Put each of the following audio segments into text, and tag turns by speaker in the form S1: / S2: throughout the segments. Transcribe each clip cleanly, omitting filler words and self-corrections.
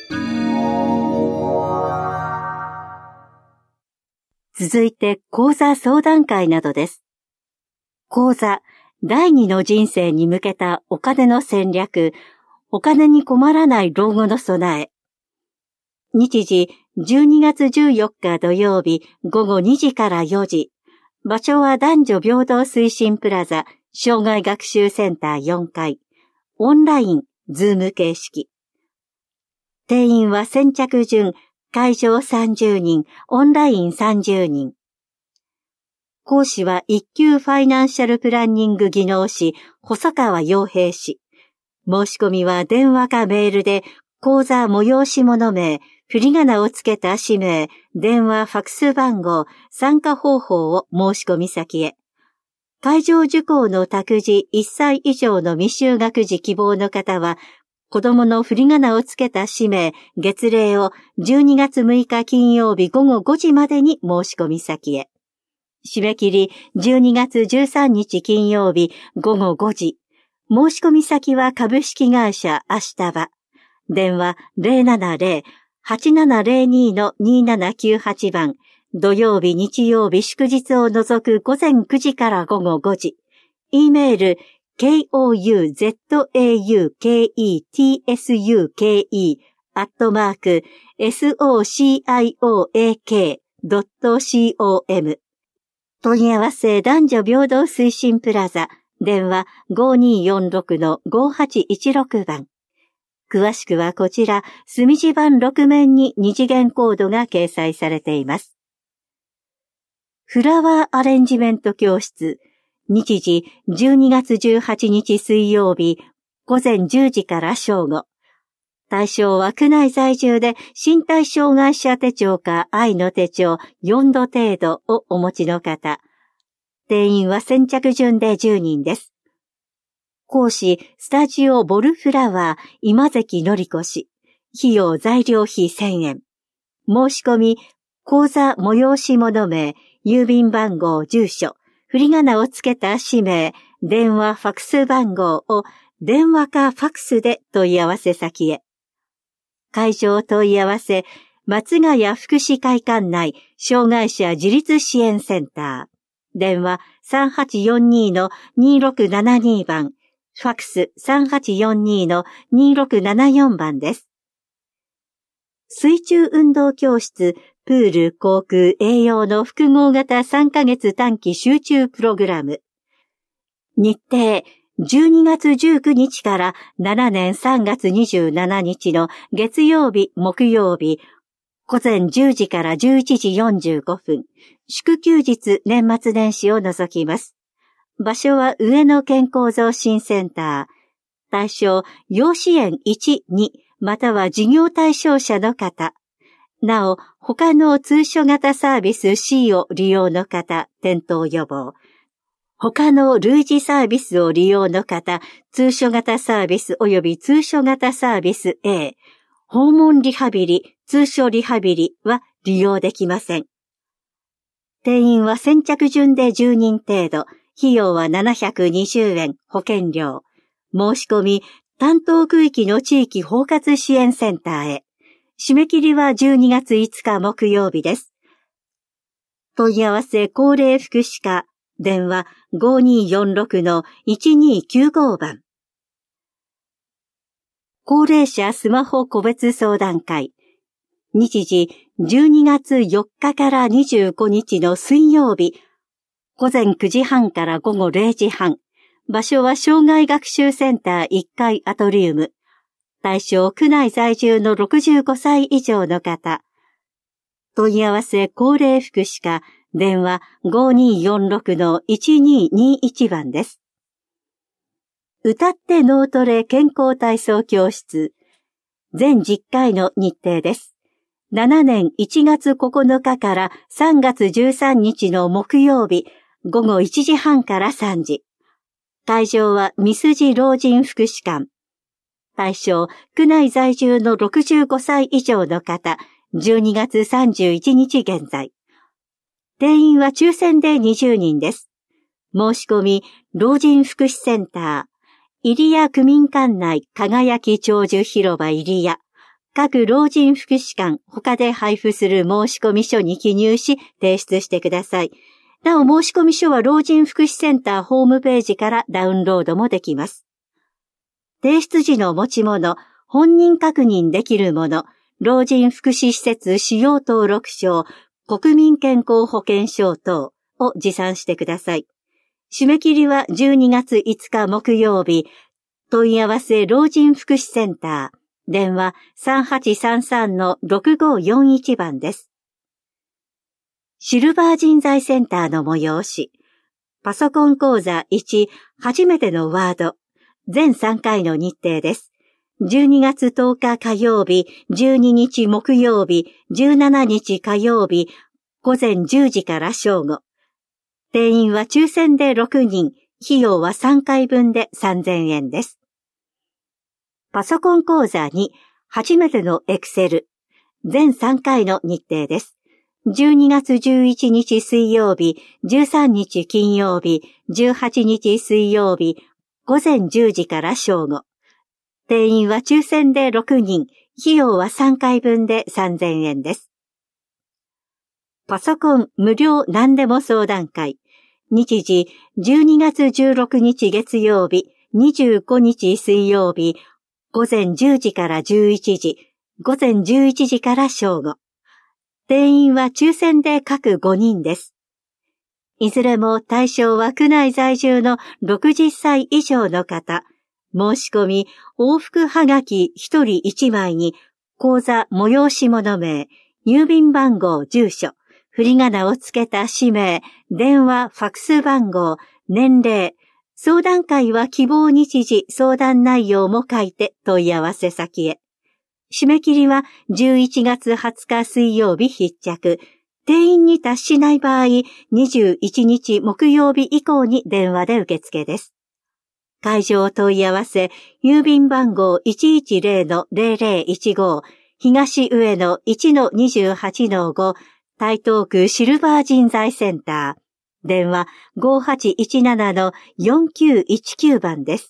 S1: 続いて講座相談会などです。講座、第二の人生に向けたお金の戦略、お金に困らない老後の備え。日時、12月14日土曜日午後2時から4時。場所は男女平等推進プラザ、障害学習センター4階。オンライン、ズーム形式。定員は先着順、会場30人、オンライン30人。講師は一級ファイナンシャルプランニング技能士、細川洋平氏。申し込みは電話かメールで、講座催し物名、振り仮名をつけた氏名、電話ファクス番号、参加方法を申し込み先へ。会場受講の託児1歳以上の未就学児希望の方は、子供の振り仮名をつけた氏名、月齢を12月6日金曜日午後5時までに申し込み先へ。締め切り12月13日金曜日午後5時。申し込み先は株式会社アシタバ。電話 070-8702-2798 番。土曜日、日曜日、祝日を除く午前9時から午後5時。E メール、kouzeketsuke@socioak.com。問い合わせ男女平等推進プラザ。電話 5246-5816 番。詳しくはこちら、墨字盤6面に二次元コードが掲載されています。フラワーアレンジメント教室。日時12月18日水曜日午前10時から正午。対象は区内在住で身体障害者手帳か愛の手帳4度程度をお持ちの方。定員は先着順で10人です。講師、スタジオボルフラワー今関のりこ氏。費用材料費1000円。申し込み、講座催し物名、郵便番号、住所、振り仮名をつけた氏名、電話ファクス番号を電話かファクスで問い合わせ先へ。会場問い合わせ、松ヶ谷福祉会館内障害者自立支援センター。電話 3842-2672 番。ファクス 3842-2674 番です。水中運動教室、プール、航空、栄養の複合型3ヶ月短期集中プログラム。日程、12月19日から7年3月27日の月曜日、木曜日、午前10時から11時45分、祝休日、年末年始を除きます。場所は上野健康増進センター。対象、要支援1、2、または事業対象者の方。なお、他の通所型サービス C を利用の方、転倒予防。他の類似サービスを利用の方、通所型サービス及び通所型サービス A、訪問リハビリ、通所リハビリは利用できません。定員は先着順で10人程度。費用は720円、保険料。申し込み、担当区域の地域包括支援センターへ。締め切りは12月5日木曜日です。問い合わせ高齢福祉課、電話 5246-1295 番。高齢者スマホ個別相談会。日時12月4日から25日の水曜日、午前9時半から午後0時半。場所は障害学習センター1階アトリウム。対象区内在住の65歳以上の方。問い合わせ高齢福祉課、電話 5246-1221 番です。歌って脳トレ健康体操教室。全10回の日程です。7年1月9日から3月13日の木曜日、午後1時半から3時。会場は三筋老人福祉館。対象、区内在住の65歳以上の方、12月31日現在。定員は抽選で20人です。申し込み、老人福祉センター、入谷区民館内輝き長寿広場入谷。 各老人福祉館他で配布する申込書に記入し提出してください。なお申込書は老人福祉センターホームページからダウンロードもできます。提出時の持ち物、本人確認できるもの、老人福祉施設使用登録証、国民健康保険証等を持参してください。締め切りは12月5日木曜日、問い合わせ老人福祉センター、電話 3833-6541 番です。シルバー人材センターの催し、パソコン講座1、初めてのワード、全3回の日程です。12月10日火曜日、12日木曜日、17日火曜日、午前10時から正午。定員は抽選で6人、費用は3回分で3000円です。パソコン講座2、初めてのエクセル、全3回の日程です。12月11日水曜日、13日金曜日、18日水曜日、午前10時から正午。定員は抽選で6人、費用は3回分で3000円です。パソコン無料何でも相談会。日時、12月16日月曜日、25日水曜日、午前10時から11時、午前11時から正午。定員は抽選で各5人です。いずれも対象は区内在住の60歳以上の方。申し込み、往復はがき1人1枚に、口座催し物名、郵便番号、住所、振り仮名をつけた氏名、電話、ファクス番号、年齢、相談会は希望日時、相談内容も書いて問い合わせ先へ。締め切りは11月20日水曜日必着。定員に達しない場合、21日木曜日以降に電話で受付です。会場問い合わせ、郵便番号 110-0015、東上野 1-28-5、台東区シルバー人材センター。電話 5817-4919 番です。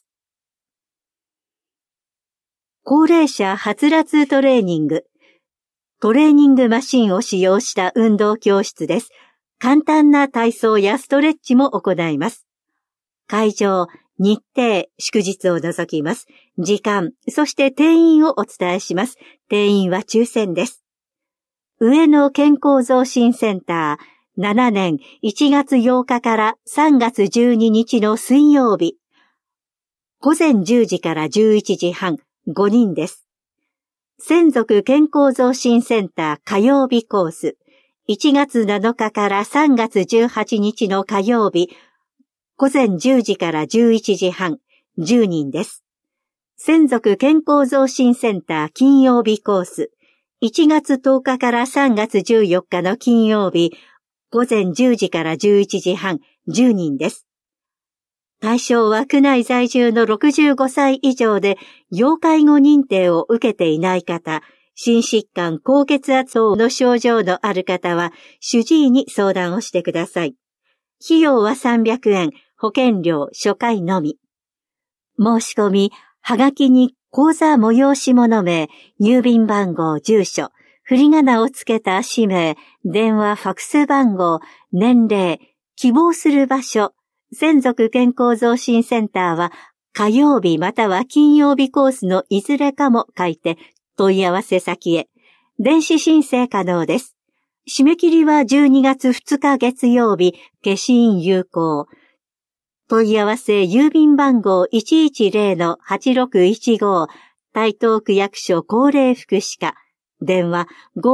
S1: 高齢者はつらつトレーニング。トレーニングマシンを使用した運動教室です。簡単な体操やストレッチも行います。会場、日程、祝日を除きます。時間、そして定員をお伝えします。定員は抽選です。上野健康増進センター、7年1月8日から3月12日の水曜日。午前10時から11時半、5人です。専属健康増進センター火曜日コース。1月7日から3月18日の火曜日。午前10時から11時半、10人です。専属健康増進センター金曜日コース。1月10日から3月14日の金曜日。午前10時から11時半、10人です。対象は区内在住の65歳以上で、要介護認定を受けていない方、心疾患、高血圧等の症状のある方は、主治医に相談をしてください。費用は300円、保険料、初回のみ。申し込み、はがきに口座催し物名、郵便番号、住所、振り仮名をつけた氏名、電話、ファクス番号、年齢、希望する場所、専属健康増進センターは火曜日または金曜日コースのいずれかも書いて問い合わせ先へ。電子申請可能です。締め切りは12月2日月曜日、消印有効。問い合わせ郵便番号 110-8615 台東区役所高齢福祉課。電話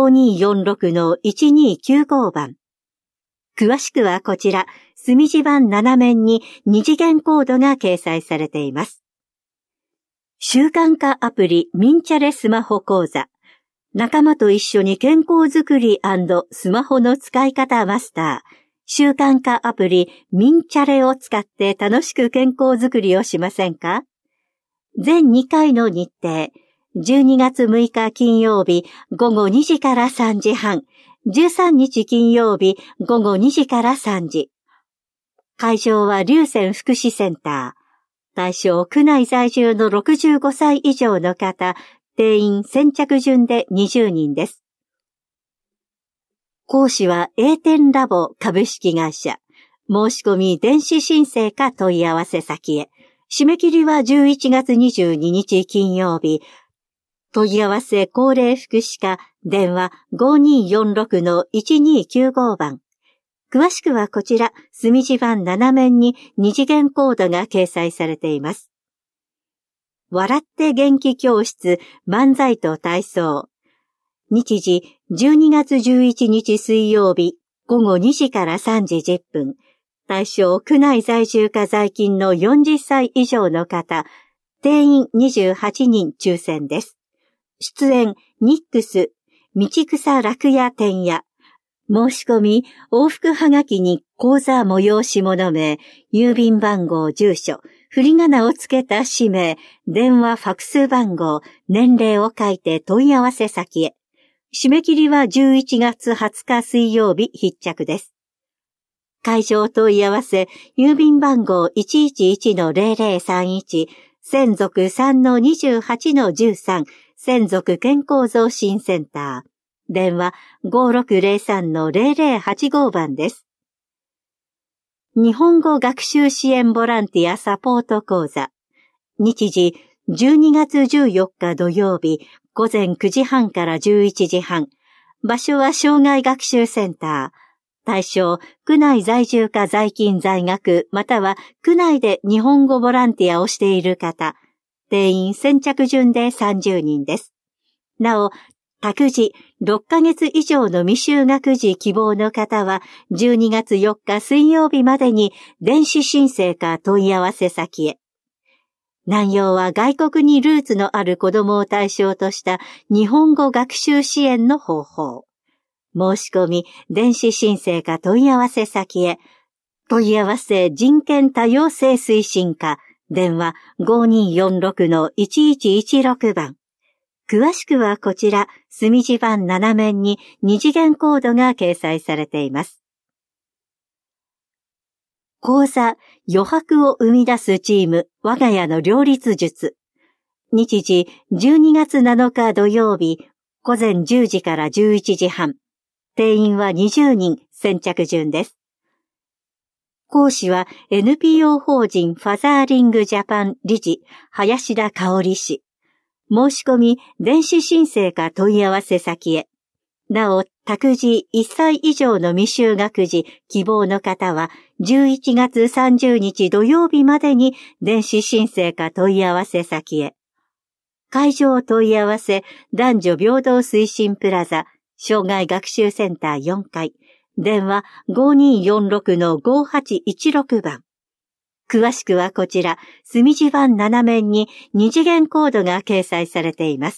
S1: 5246-1295 番。詳しくはこちら、墨字盤7面に2次元コードが掲載されています。習慣化アプリミンチャレスマホ講座。仲間と一緒に健康づくり&スマホの使い方マスター。習慣化アプリミンチャレを使って楽しく健康づくりをしませんか？全2回の日程。12月6日金曜日午後2時から3時半。13日金曜日午後2時から3時。会場は龍泉福祉センター。対象区内在住の65歳以上の方、 定員先着順で20人です。講師は A 点ラボ株式会社。申し込み電子申請か問い合わせ先へ。締め切りは11月22日金曜日。問い合わせ高齢福祉課電話 5246-1295 番。詳しくはこちら、隅地版7面に二次元コードが掲載されています。笑って元気教室漫才と体操。日時12月11日水曜日午後2時から3時10分。対象区内在住か在勤の40歳以上の方、定員28人抽選です。出演ニックス、道草楽屋店屋。申し込み、往復はがきに口座催し物名、郵便番号、住所、振り仮名をつけた氏名、電話、ファクス番号、年齢を書いて問い合わせ先へ。締め切りは11月20日水曜日必着です。会場問い合わせ、郵便番号 111-0031、専属 3-28-13、専属健康増進センター。電話 5603-0085 番です。日本語学習支援ボランティアサポート講座。日時12月14日土曜日午前9時半から11時半。場所は障害学習センター。対象、区内在住か在勤在学、または区内で日本語ボランティアをしている方。定員先着順で30人です。なお、託児、6ヶ月以上の未就学児希望の方は、12月4日水曜日までに電子申請か問い合わせ先へ。内容は外国にルーツのある子供を対象とした日本語学習支援の方法。申し込み、電子申請か問い合わせ先へ。問い合わせ人権多様性推進課、電話 5246-1116 番。詳しくはこちら、隅地版7面に二次元コードが掲載されています。講座、余白を生み出すチーム、我が家の両立術。日時、12月7日土曜日、午前10時から11時半。定員は20人、先着順です。講師は NPO 法人ファザーリングジャパン理事、林田香織氏。申し込み、電子申請か問い合わせ先へ。なお、託児1歳以上の未就学児希望の方は、11月30日土曜日までに電子申請か問い合わせ先へ。会場問い合わせ、男女平等推進プラザ、障害学習センター4階、電話 5246-5816 番。詳しくはこちら、隅地版7面に二次元コードが掲載されています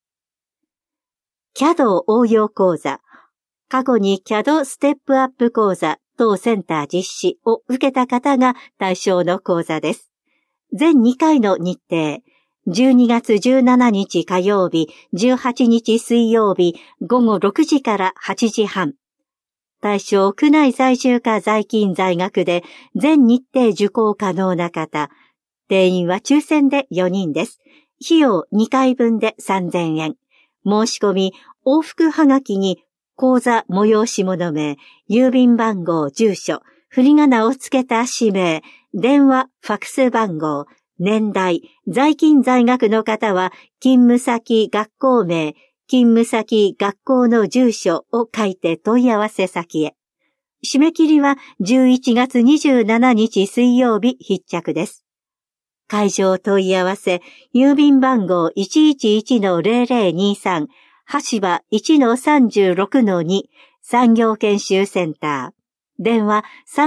S1: 。CAD 応用講座。過去に CAD ステップアップ講座等センター実施を受けた方が対象の講座です。全2回の日程。12月17日火曜日、18日水曜日、午後6時から8時半。対象、区内在住か在勤在学で、全日程受講可能な方。定員は抽選で4人です。費用2回分で3000円。申し込み、往復はがきに、講座催し物名、郵便番号、住所、振り仮名をつけた氏名、電話、ファクス番号、年代、在勤在学の方は、勤務先、学校名、勤務先、学校の住所を書いて問い合わせ先へ。締め切りは11月27日水曜日必着です。会場問い合わせ、郵便番号 111-0023、橋場 1-36-2、産業研修センター。電話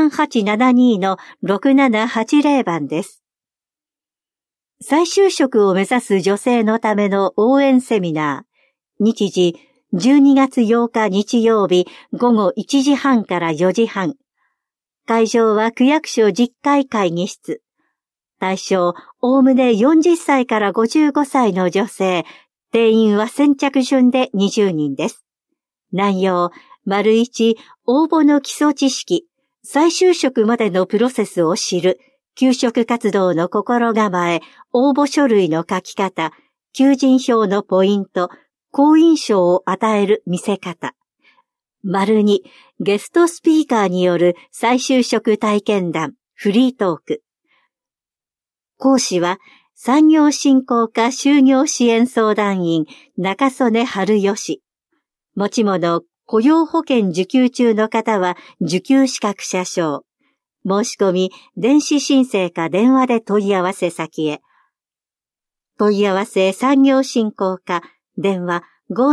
S1: 3872-6780 番です。再就職を目指す女性のための応援セミナー。日時、12月8日日曜日午後1時半から4時半。会場は区役所10階会議室。対象、おおむね40歳から55歳の女性。定員は先着順で20人です。内容、1、応募の基礎知識。再就職までのプロセスを知る。求職活動の心構え、応募書類の書き方。 求人票のポイント、好印象を与える見せ方。2、ゲストスピーカーによる再就職体験談、フリートーク。講師は、産業振興課就業支援相談員、中曽根春義。持ち物、雇用保険受給中の方は、受給資格者証。申し込み、電子申請か電話で問い合わせ先へ。問い合わせ産業振興課、電話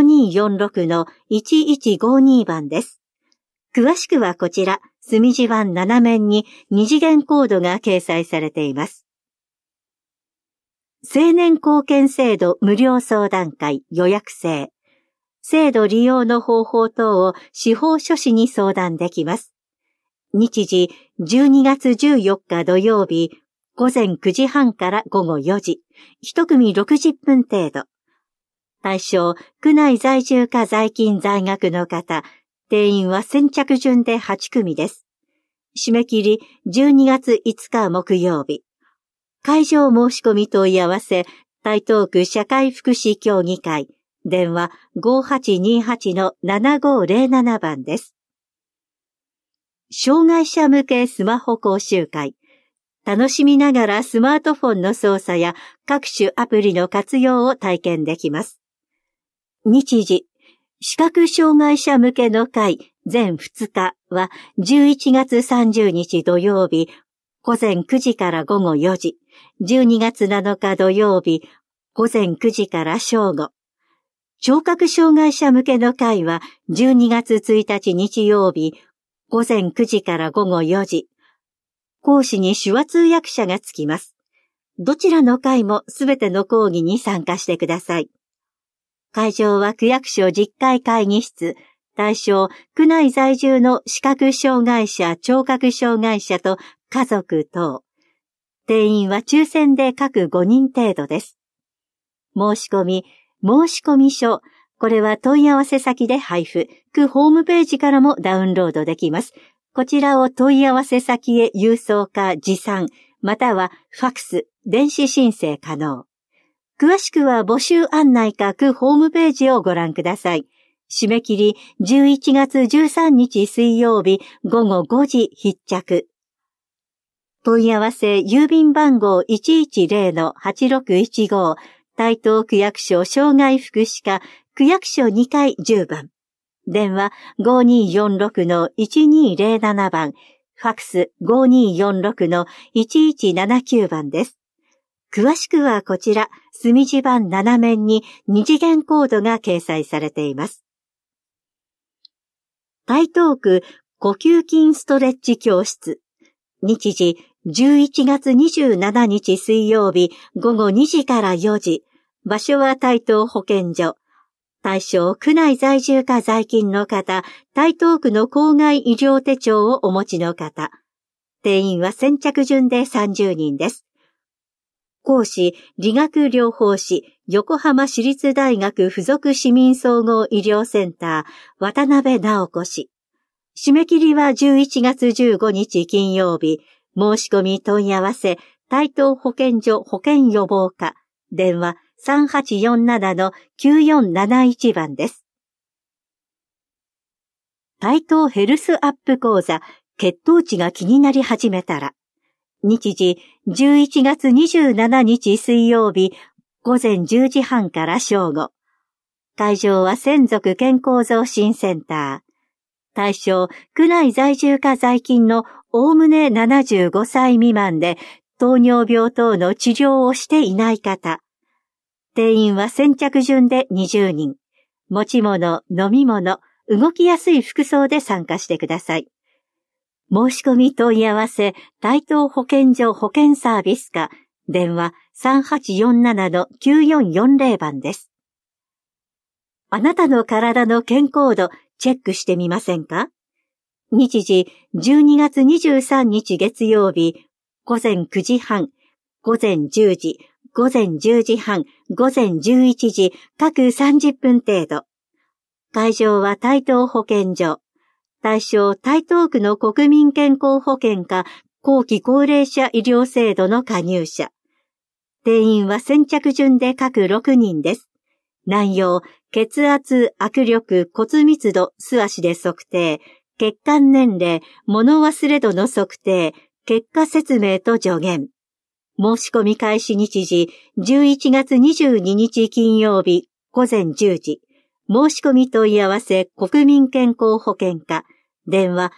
S1: 5246-1152 番です。詳しくはこちら、墨字版7面に2次元コードが掲載されています。青年貢献制度無料相談会予約制。制度利用の方法等を司法書士に相談できます。日時12月14日土曜日、午前9時半から午後4時、1組60分程度。対象、区内在住か在勤在学の方、定員は先着順で8組です。締め切り12月5日木曜日。会場申し込み問い合わせ、台東区社会福祉協議会、電話 5828-7507 番です。障害者向けスマホ講習会。楽しみながらスマートフォンの操作や各種アプリの活用を体験できます。日時、視覚障害者向けの会全2日は11月30日土曜日、午前9時から午後4時、12月7日土曜日、午前9時から正午。聴覚障害者向けの会は12月1日日曜日、午前9時から午後4時。講師に手話通訳者がつきます。どちらの会もすべての講義に参加してください。会場は区役所10階会議室。対象、区内在住の視覚障害者、聴覚障害者と家族等。定員は抽選で各5人程度です。申し込書。これは問い合わせ先で配布。区ホームページからもダウンロードできます。こちらを問い合わせ先へ郵送か持参、またはファックス、電子申請可能。詳しくは募集案内か区ホームページをご覧ください。締め切り11月13日水曜日午後5時必着。問い合わせ郵便番号 110-8615 台東区役所障害福祉課区役所2階10番。電話 5246-1207 番。ファックス 5246-1179 番です。詳しくはこちら、墨字版7面に2次元コードが掲載されています。台東区呼吸筋ストレッチ教室。日時11月27日水曜日午後2時から4時。場所は台東保健所。対象、区内在住か在勤の方、台東区の公害医療手帳をお持ちの方。定員は先着順で30人です。講師、理学療法士、横浜市立大学附属市民総合医療センター、渡辺直子氏。締め切りは11月15日金曜日。申し込み問い合わせ、台東保健所保健予防課。電話3847-9471 番です。台東ヘルスアップ講座、血糖値が気になり始めたら。日時11月27日水曜日午前10時半から正午。会場は専属健康増進センター。対象、区内在住か在勤のおおむね75歳未満で糖尿病等の治療をしていない方。定員は先着順で20人。持ち物、飲み物、動きやすい服装で参加してください。申し込み問い合わせ、台東保健所保健サービス課、電話 3847-9440 番です。あなたの体の健康度、チェックしてみませんか？日時、12月23日月曜日、午前9時半、午前10時、午前10時半、午前11時、各30分程度。会場は台東保健所。対象、台東区の国民健康保険か後期高齢者医療制度の加入者。 定員は先着順で各6人です。内容、血圧、握力、骨密度、素足で測定、血管年齢、物忘れ度の測定、結果説明と助言。申し込み開始日時、11月22日金曜日午前10時。申し込み問い合わせ国民健康保険課。電話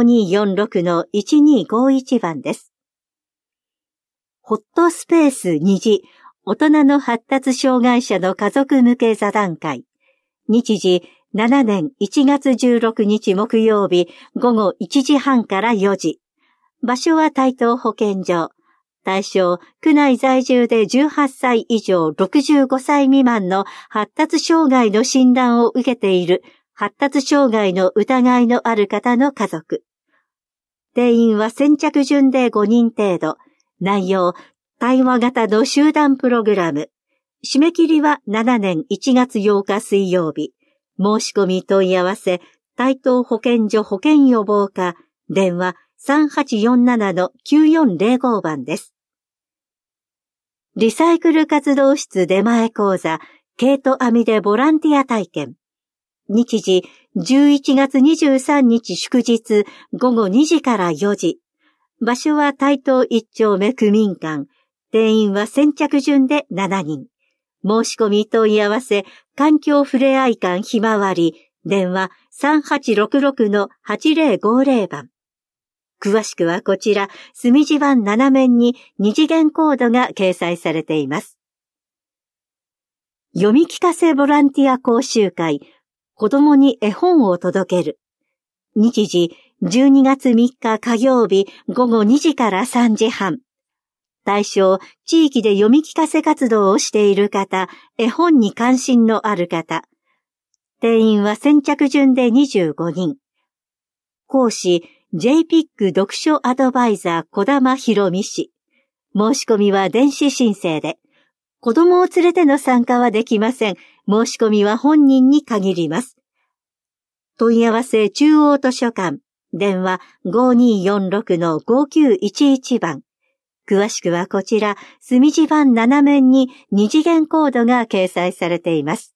S1: 5246-1251 番です。ホットスペース2次、大人の発達障害者の家族向け座談会。日時、7年1月16日木曜日午後1時半から4時。場所は台東保健所。対象、区内在住で18歳以上65歳未満の発達障害の診断を受けている発達障害の疑いのある方の家族。定員は先着順で5人程度。内容、対話型の集団プログラム。締め切りは7年1月8日水曜日。申し込み問い合わせ、台東保健所保健予防課、電話 3847-9405 番です。リサイクル活動室出前講座、毛糸編みでボランティア体験。日時、11月23日祝日、午後2時から4時。場所は台東1丁目区民館。定員は先着順で7人。申し込み問い合わせ、環境ふれあい館ひまわり、電話 3866-8050 番。詳しくはこちら、墨字盤7面に2次元コードが掲載されています。読み聞かせボランティア講習会、子供に絵本を届ける。日時、12月3日火曜日午後2時から3時半。対象、地域で読み聞かせ活動をしている方、絵本に関心のある方。定員は先着順で25人。講師、JPIC 読書アドバイザー小玉博美氏。申し込みは電子申請で。子供を連れての参加はできません。申し込みは本人に限ります。問い合わせ中央図書館。電話 5246-5911 番。詳しくはこちら、墨字盤7面に2次元コードが掲載されています。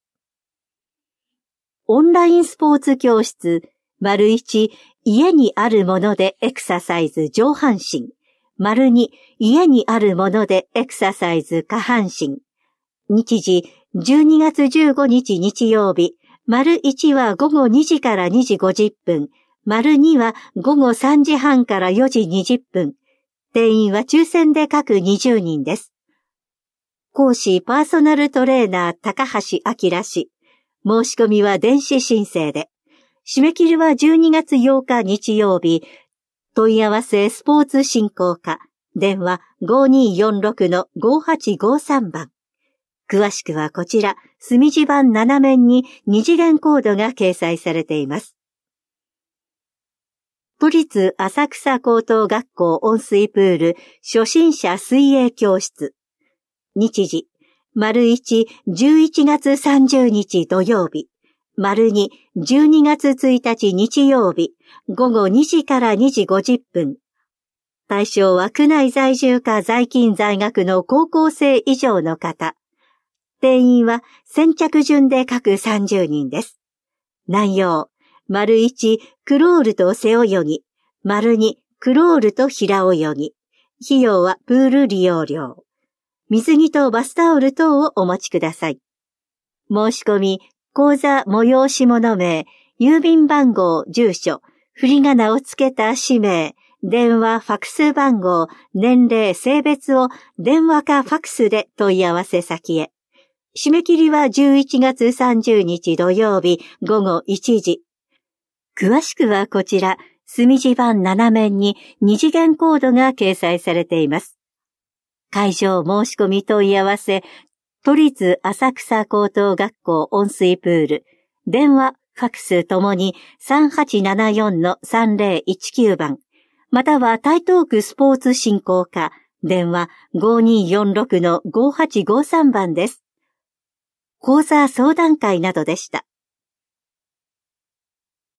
S1: オンラインスポーツ教室、1、家にあるものでエクササイズ上半身。2、家にあるものでエクササイズ下半身。日時、12月15日日曜日。1は午後2時から2時50分。2は午後3時半から4時20分。定員は抽選で各20人です。講師パーソナルトレーナー高橋明氏。申し込みは電子申請で。締め切りは12月8日日曜日。問い合わせスポーツ振興課。電話 5246-5853 番。詳しくはこちら、墨字盤7面に2次元コードが掲載されています。都立浅草高等学校温水プール初心者水泳教室。日時、1、11月30日土曜日。2、12月1日日曜日。午後2時から2時50分。対象は区内在住か在勤在学の高校生以上の方。定員は先着順で各30人です。内容。1、クロールと背泳ぎ。2、クロールと平泳ぎ。費用はプール利用料。水着とバスタオル等をお持ちください。申し込み、講座催し物名、郵便番号、住所、振り仮名をつけた氏名、電話、ファクス番号、年齢、性別を電話かファクスで問い合わせ先へ。締め切りは11月30日土曜日午後1時。詳しくはこちら、墨字盤7面に2次元コードが掲載されています。会場申し込み問い合わせ、都立浅草高等学校温水プール、電話、ファクスともに 3874-3019 番、または台東区スポーツ振興課、電話 5246-5853 番です。講座相談会などでした。